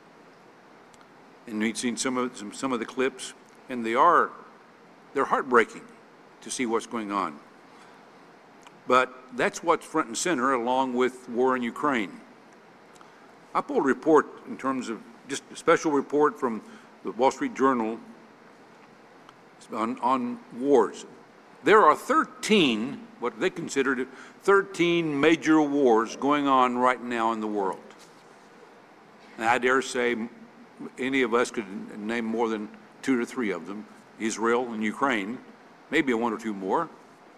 And we've seen some of, some, some of the clips, and they are, they're heartbreaking to see what's going on. But that's what's front and center, along with war in Ukraine. I pulled a report in terms of just a special report from the Wall Street Journal on, on wars. There are thirteen, what they considered thirteen major wars going on right now in the world. And I dare say any of us could name more than two or three of them, Israel and Ukraine, maybe one or two more.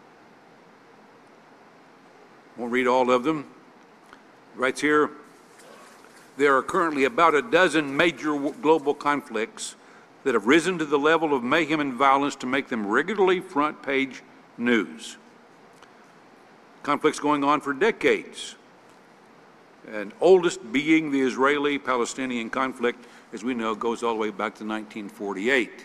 Won't read all of them. Right here, there are currently about a dozen major global conflicts that have risen to the level of mayhem and violence to make them regularly front page news. Conflicts going on for decades, and oldest being the Israeli-Palestinian conflict, as we know, goes all the way back to nineteen forty-eight.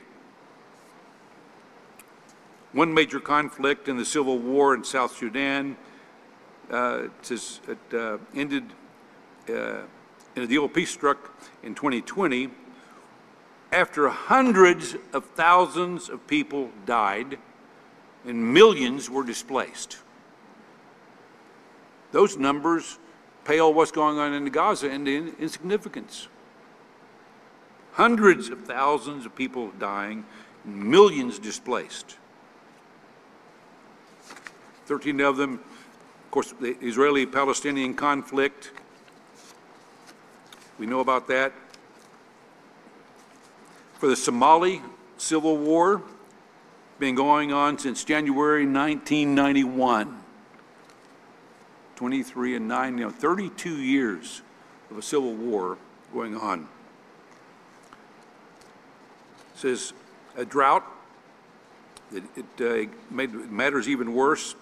One major conflict in the civil war in South Sudan uh, it, it uh, ended uh, in a deal of peace struck in twenty twenty after hundreds of thousands of people died and millions were displaced. Those numbers pale what's going on in Gaza into insignificance. Hundreds of thousands of people dying, millions displaced. thirteen of them, of course, the Israeli-Palestinian conflict. We know about that. For the Somali Civil War, been going on since January nineteen ninety-one. twenty-three and nine, you know, thirty-two years of a civil war going on. It says a drought, it, it uh, made matters even worse.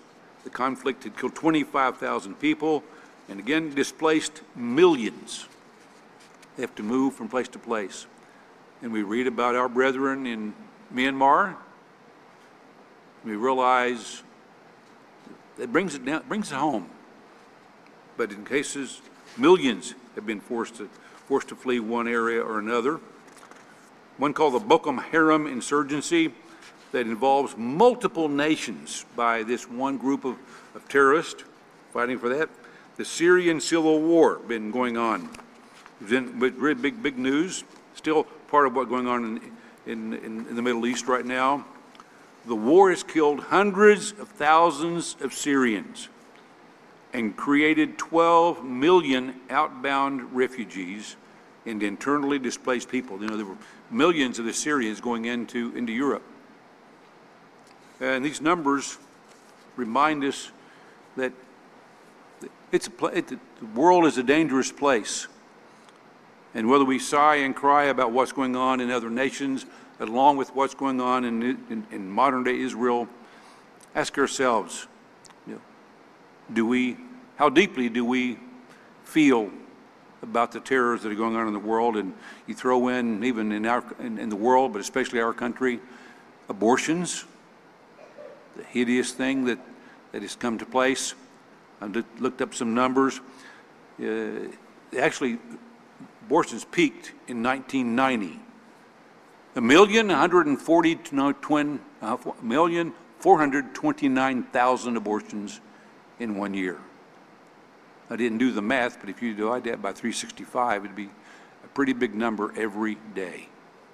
The conflict had killed twenty-five thousand people, and again displaced millions. They have to move from place to place. And we read about our brethren in Myanmar. We realize it brings it down, brings it home. But in cases, millions have been forced to forced to flee one area or another. One called the Boko Haram insurgency that involves multiple nations by this one group of, of terrorists fighting for that. The Syrian civil war been going on. It's been really big, big news. Still part of what's going on in, in, in, in the Middle East right now. The war has killed hundreds of thousands of Syrians and created twelve million outbound refugees and internally displaced people. You know, there were millions of the Syrians going into, into Europe. And these numbers remind us that it's a, it, the world is a dangerous place. And whether we sigh and cry about what's going on in other nations, along with what's going on in, in, in modern-day Israel, ask ourselves, you know, do we, how deeply do we feel about the terrors that are going on in the world? And you throw in, even in, our, in, in the world, but especially our country, abortions, the hideous thing that, that has come to place. I looked up some numbers. Uh, actually, abortions peaked in nineteen ninety. A million, one hundred forty, no, twin, uh, million, four hundred twenty-nine thousand abortions in one year. I didn't do the math, but if you divide that by three hundred sixty-five, it'd be a pretty big number every day.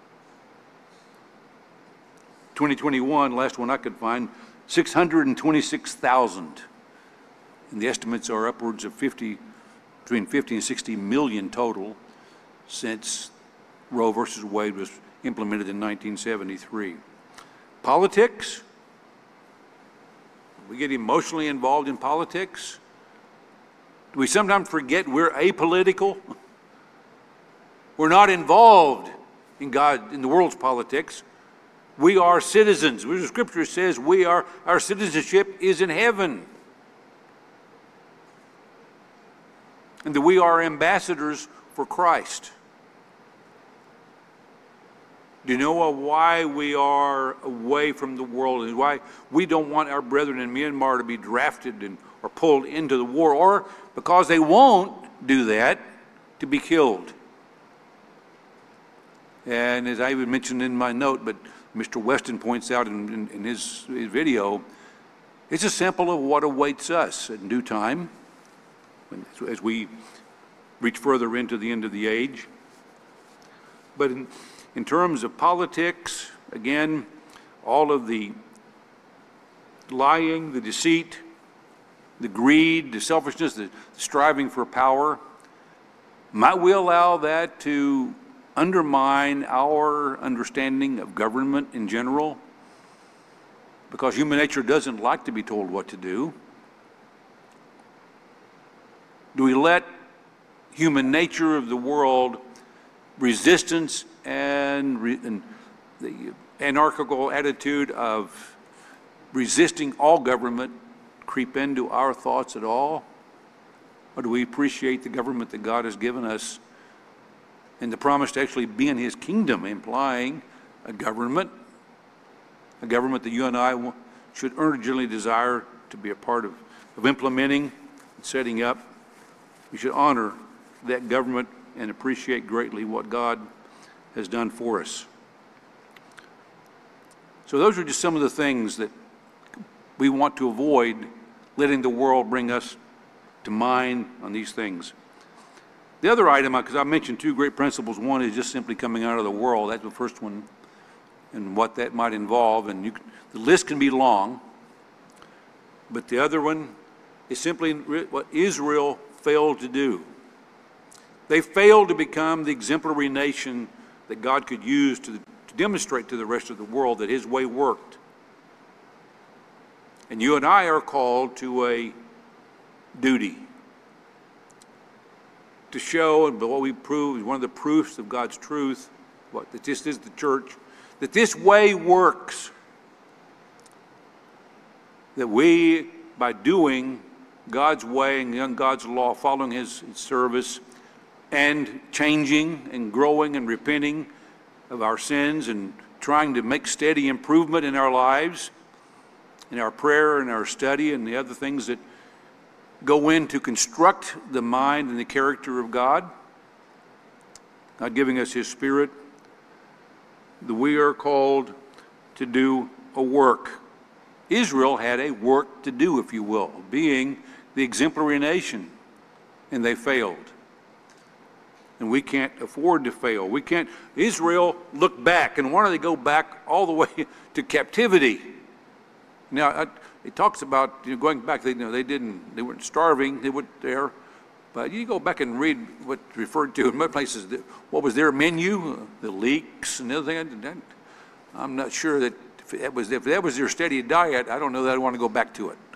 twenty twenty-one, last one I could find, six hundred twenty-six thousand. And the estimates are upwards of fifty, between fifty and sixty million total since Roe versus Wade was implemented in nineteen seventy-three. Politics, we get emotionally involved in politics. Do we sometimes forget we're apolitical? We're not involved in God, in the world's politics. We are citizens. The scripture says we are, our citizenship is in heaven. And that we are ambassadors for Christ. Do you know why we are away from the world and why we don't want our brethren in Myanmar to be drafted and, or pulled into the war, or because they won't do that, to be killed? And as I even mentioned in my note, but Mister Weston points out in, in, in his, his video, it's a sample of what awaits us in due time as we reach further into the end of the age. But in, in terms of politics, again, all of the lying, the deceit, the greed, the selfishness, the striving for power, might we allow that to undermine our understanding of government in general? Because human nature doesn't like to be told what to do. Do we let human nature of the world, resistance and, re and the anarchical attitude of resisting all government creep into our thoughts at all? Or do we appreciate the government that God has given us and the promise to actually be in his kingdom, implying a government, a government that you and I should urgently desire to be a part of, of implementing and setting up? We should honor that government and appreciate greatly what God has done for us. So those are just some of the things that we want to avoid letting the world bring us to mind on these things. The other item, because I mentioned two great principles, one is just simply coming out of the world. That's the first one, and what that might involve. And you, the list can be long, but the other one is simply what Israel failed to do. They failed to become the exemplary nation that God could use to, to demonstrate to the rest of the world that his way worked. And you and I are called to a duty to show, and what we prove is one of the proofs of God's truth, what, that this is the church, that this way works, that we by doing God's way and God's law, following his, his service, and changing and growing and repenting of our sins and trying to make steady improvement in our lives, in our prayer and our study and the other things that go in to construct the mind and the character of God, God giving us his Spirit, that we are called to do a work. Israel had a work to do, if you will, being the exemplary nation, and they failed. And we can't afford to fail. We can't. Israel looked back, and why do they go back all the way to captivity? Now, I, it talks about, you know, going back. They, you know, they didn't. They weren't starving. They weren't there. But you go back and read what's referred to in other places. What was their menu? The leeks and everything. I'm not sure that if that was if that was their steady diet. I don't know that I want to go back to it.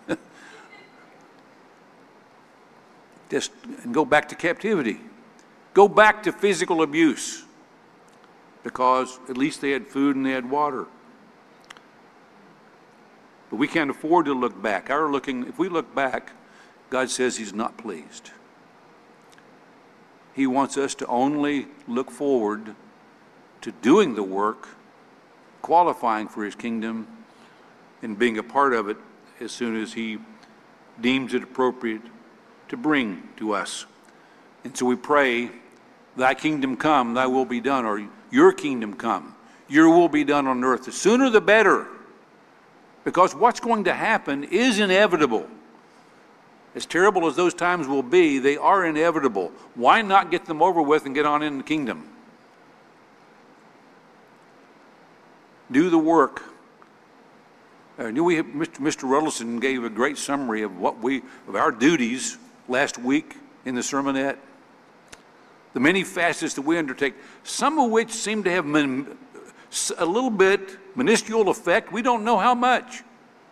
Just and go back to captivity. Go back to physical abuse, because at least they had food and they had water. But we can't afford to look back. Our looking, if we look back, God says he's not pleased. He wants us to only look forward to doing the work, qualifying for his kingdom, and being a part of it as soon as he deems it appropriate to bring to us. And so we pray, thy kingdom come, thy will be done, or your kingdom come, your will be done on earth. The sooner the better, because what's going to happen is inevitable. As terrible as those times will be, they are inevitable. Why not get them over with and get on in the kingdom? Do the work. I knew we had, Mister Ruddleson gave a great summary of what we of our duties last week in the sermonette. The many facets that we undertake, some of which seem to have min, a little bit minuscule effect. We don't know how much.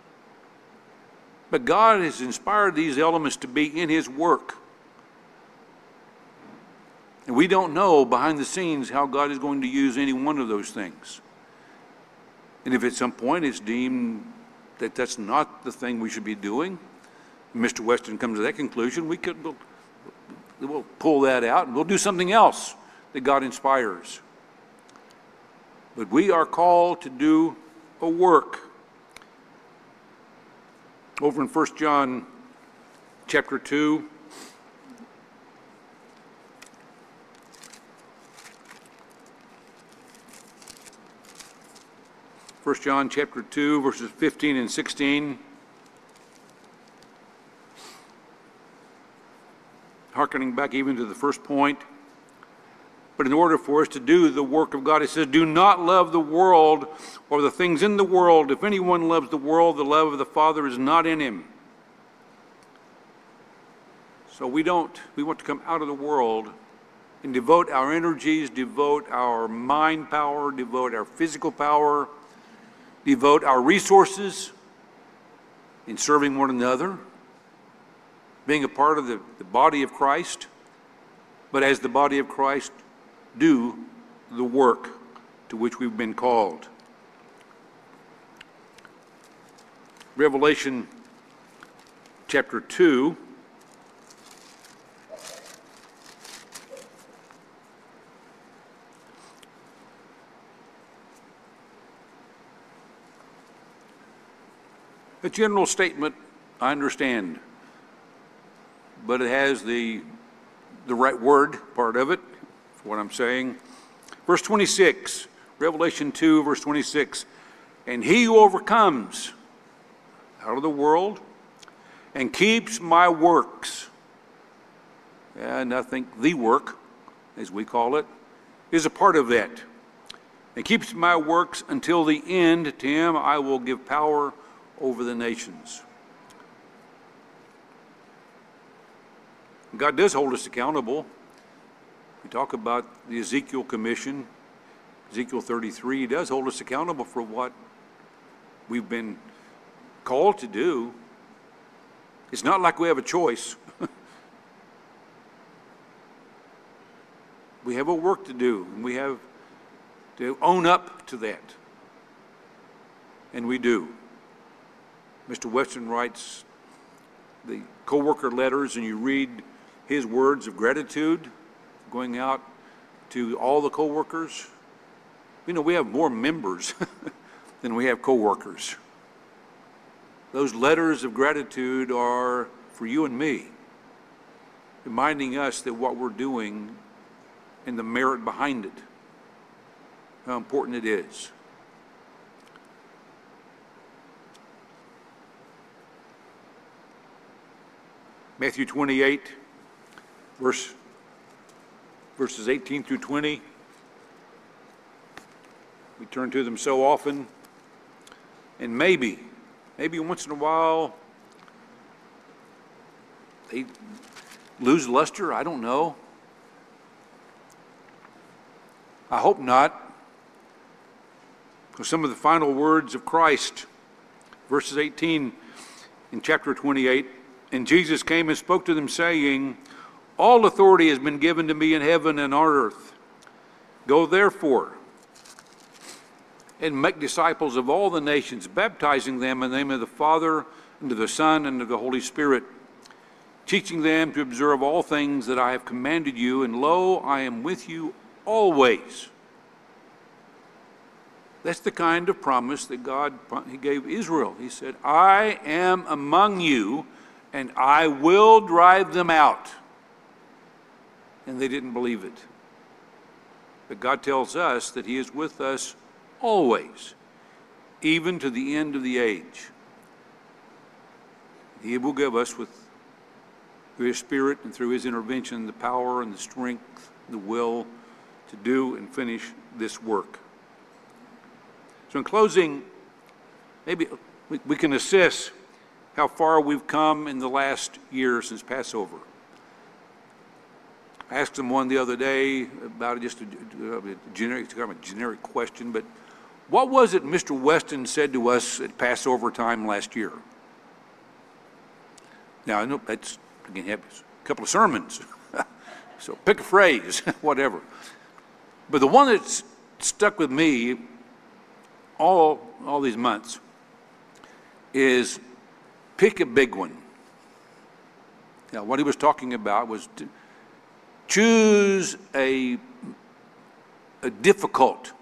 But God has inspired these elements to be in his work. And we don't know behind the scenes how God is going to use any one of those things. And if at some point it's deemed that that's not the thing we should be doing, Mister Weston comes to that conclusion, we could we'll, we'll pull that out and we'll do something else that God inspires. But we are called to do a work. Over in First John chapter two, First John chapter two, verses fifteen and sixteen. Hearkening back even to the first point. But in order for us to do the work of God, it says, do not love the world or the things in the world. If anyone loves the world, the love of the Father is not in him. So we don't, we want to come out of the world and devote our energies, devote our mind power, devote our physical power, devote our resources in serving one another, being a part of the, the body of Christ, but as the body of Christ, do the work to which we've been called. Revelation chapter two. A general statement, I understand, but it has the, the right word part of it. What I'm saying. Verse twenty-six, Revelation two, verse twenty-six. And he who overcomes out of the world and keeps my works, and I think the work, as we call it, is a part of that. And keeps my works until the end, to him I will give power over the nations. God does hold us accountable. We talk about the Ezekiel Commission, Ezekiel thirty-three. He does hold us accountable for what we've been called to do. It's not like we have a choice. We have a work to do, and we have to own up to that. And we do. Mister Weston writes the co-worker letters and you read his words of gratitude going out to all the co-workers, you know, we have more members than we have co-workers. Those letters of gratitude are for you and me, reminding us that what we're doing and the merit behind it, how important it is. Matthew twenty-eight, verse, verses eighteen through twenty. We turn to them so often, and maybe, maybe once in a while, they lose luster. I don't know. I hope not. Because some of the final words of Christ, verses eighteen in chapter twenty-eight, and Jesus came and spoke to them, saying, all authority has been given to me in heaven and on earth. Go therefore and make disciples of all the nations, baptizing them in the name of the Father, and of the Son, and of the Holy Spirit, teaching them to observe all things that I have commanded you, and lo, I am with you always. That's the kind of promise that God he gave Israel. He said, I am among you, and I will drive them out. And they didn't believe it. But God tells us that he is with us always, even to the end of the age. He will give us, with through his Spirit and through his intervention, the power and the strength, the will to do and finish this work. So in closing, maybe we, we can assess how far we've come in the last year since Passover. I asked someone the other day about just a, a generic, kind of a generic question, but what was it Mister Weston said to us at Passover time last year? Now, I know that's, again, have a couple of sermons, so pick a phrase, whatever. But the one that's stuck with me all, all these months is pick a big one. Now, what he was talking about was to choose a, a difficult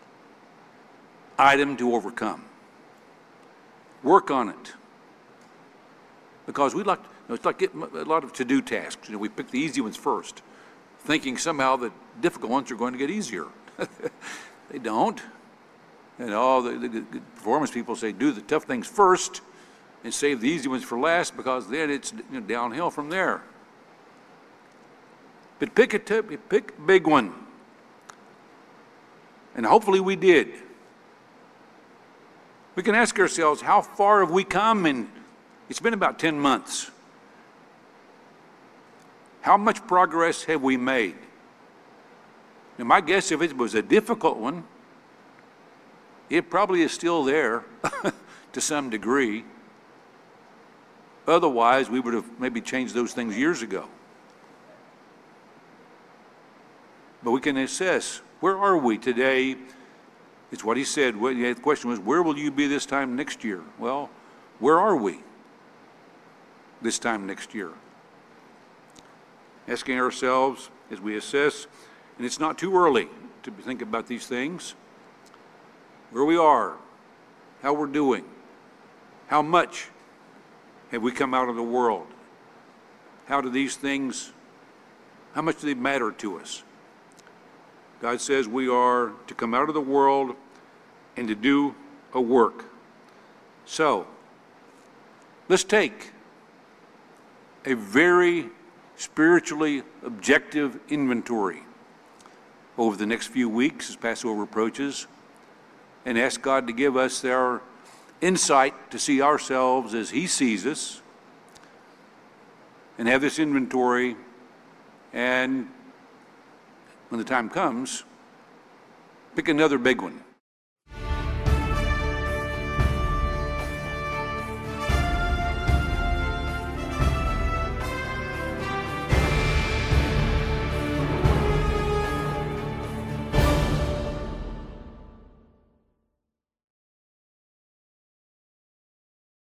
item to overcome. Work on it. Because we like, you know, it's like getting a lot of to-do tasks. You know, we pick the easy ones first, thinking somehow the difficult ones are going to get easier. They don't. And all the, the, the performance people say, do the tough things first and save the easy ones for last, because then it's, you know, downhill from there. But pick a tip, pick a big one. And hopefully we did. We can ask ourselves, how far have we come? And it's been about ten months. How much progress have we made? Now, my guess, if it was a difficult one, it probably is still there to some degree. Otherwise, we would have maybe changed those things years ago. But we can assess, where are we today? It's what he said. The question was, where will you be this time next year? Well, where are we this time next year? Asking ourselves as we assess, and it's not too early to think about these things, where we are, how we're doing, how much have we come out of the world? How do these things, how much do they matter to us? God says we are to come out of the world and to do a work. So, let's take a very spiritually objective inventory over the next few weeks as Passover approaches, and ask God to give us our insight to see ourselves as he sees us, and have this inventory, and when the time comes, pick another big one.